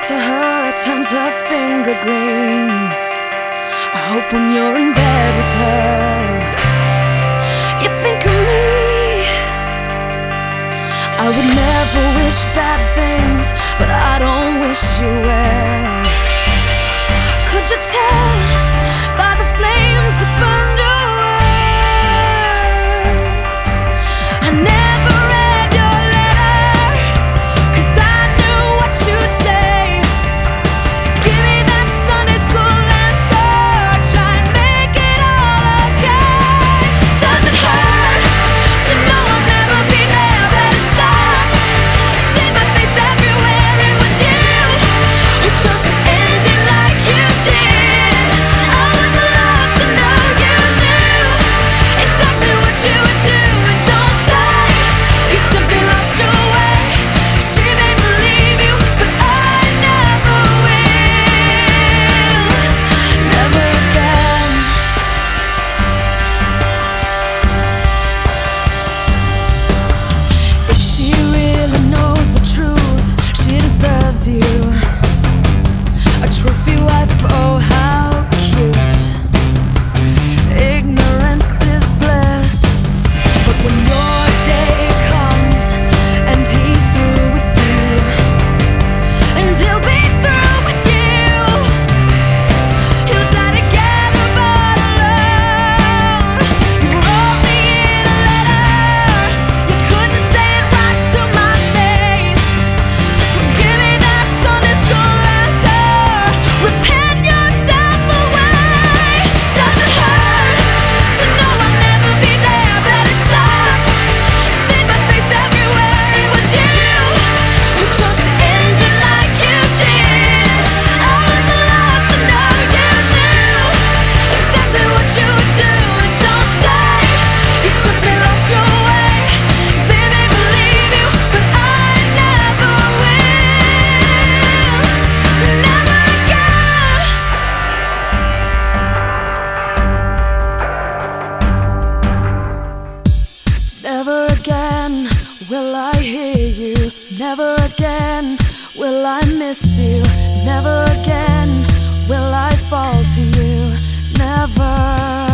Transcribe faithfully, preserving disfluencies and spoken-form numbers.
to her turns her finger green. I hope when you're in bed with her, you think of me. I would never wish bad things, but I don't wish you well. Could you tell by the flames that burned your eyes? I never read your letter, 'cause I knew what you'd say. Give me that Sunday school answer, try and make it all okay. Does it hurt to know I'll never be there, but it sucks? See my face everywhere, it was you who chose to end it like you did. I was lost to know you knew exactly what you would do, and don't say you simply lost your way. She made me leave you, but I never will, never again. If she really knows the truth, she deserves you. A trophy wife, oh how cute. Ignorance is bliss, but when your day comes and he's through with you, and he'll be through with you, you'll die together but alone. You wrote me in a letter, you couldn't say it right to my face. Give me that Sunday school answer, repent yourself away. Does it hurt to know I'll never be there, but it sucks? See my face everywhere, it was you who chose to end it like you did. I was lost to know you knew exactly what you would do, and don't say you simply lost your way. They made me leave you, but I never will, never again. Never again will I hear you. Never again will I miss you. Never again will I fall to you. Never.